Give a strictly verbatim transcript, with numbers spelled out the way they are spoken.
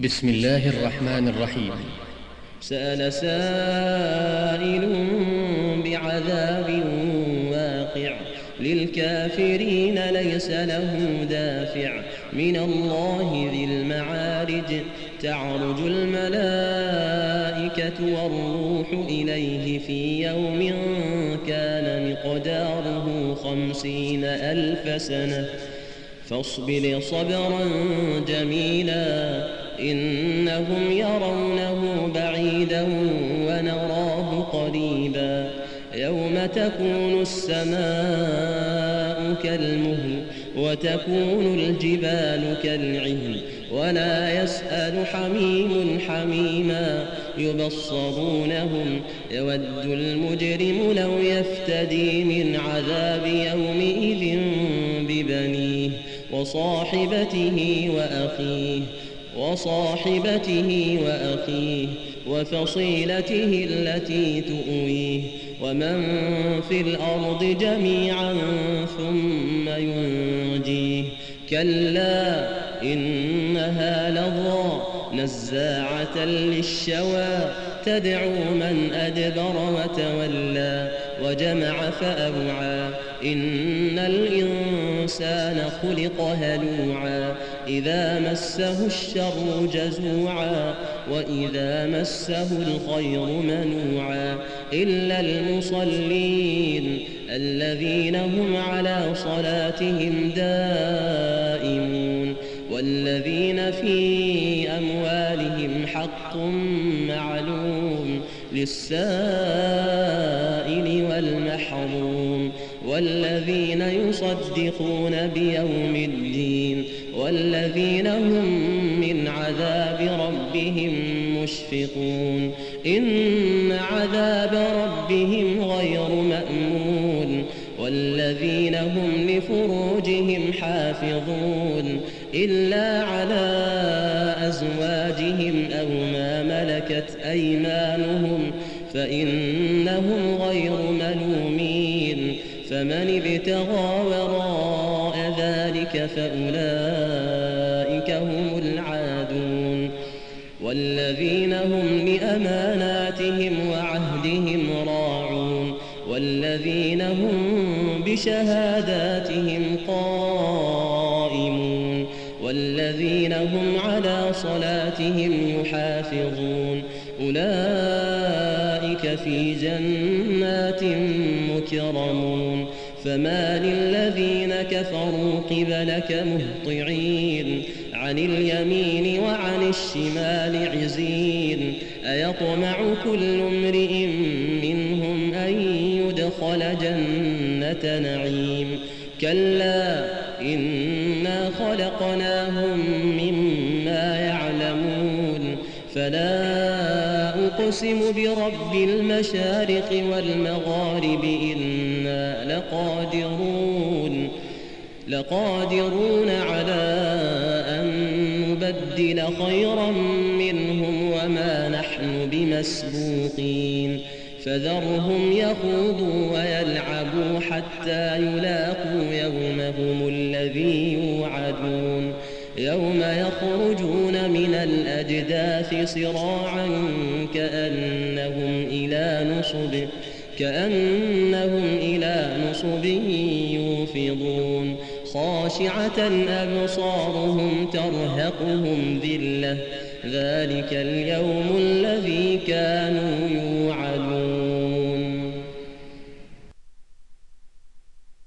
بسم الله الرحمن الرحيم. سأل سائل بعذاب واقع للكافرين ليس له دافع من الله ذي المعارج تعرج الملائكة والروح إليه في يوم كان مقداره خمسين ألف سنة فاصبر صبرا جميلا إنهم يرونه بعيدا ونراه قريبا يوم تكون السماء كالمهل وتكون الجبال كالعهن ولا يسأل حميم حميما يبصرونهم يود المجرم لو يفتدي من عذاب يومئذ ببنيه وصاحبته وأخيه وصاحبته وأخيه وفصيلته التي تؤويه ومن في الأرض جميعا ثم ينجيه كلا إنها لظى نزاعة للشوى تدعو من أدبر وتولى وجمع فأوعى إن الإنسان خلق هلوعا إذا مسه الشر جزوعا وإذا مسه الخير منوعا إلا المصلين الذين هم على صلاتهم دائمون والذين في أموالهم حق معلوم للسائل والمحروم والذين يصدقون بيوم الدين والذين هم من عذاب ربهم مشفقون إن عذاب ربهم غير مأمون والذين هم لفروجهم حافظون إلا على أزواجهم أو ما ملكت أيمانهم فإنهم غير ملومين فمن ابتغى وراء ذلك فأولئك هم العادون والذين هم لأماناتهم وعهدهم راعون والذين هم بشهاداتهم قائمون والذين هم على صلاتهم يحافظون أولئك في جنات مكرمون فما للذين كفروا قبلك مهطعين عن اليمين وعن الشمال عزين أيطمع كل امرئ منهم أن يدخل جنة نعيم كلا إنا خلقناهم مما يعلمون فلا أقسم برب المشارق والمغارب إنا لقادرون لقادرون على أن نبدل خيرا منهم وما نحن بمسبوقين فذرهم يخوضوا ويلعبوا حتى يلاقوا يومهم الذي يوعدون يوم يخرجون من الأجداث صراعا كأنهم إلى نصب كأنهم إلى نصب يوفضون خاشعة أبصارهم ترهقهم ذلة ذلك اليوم الذي كانوا يوعدون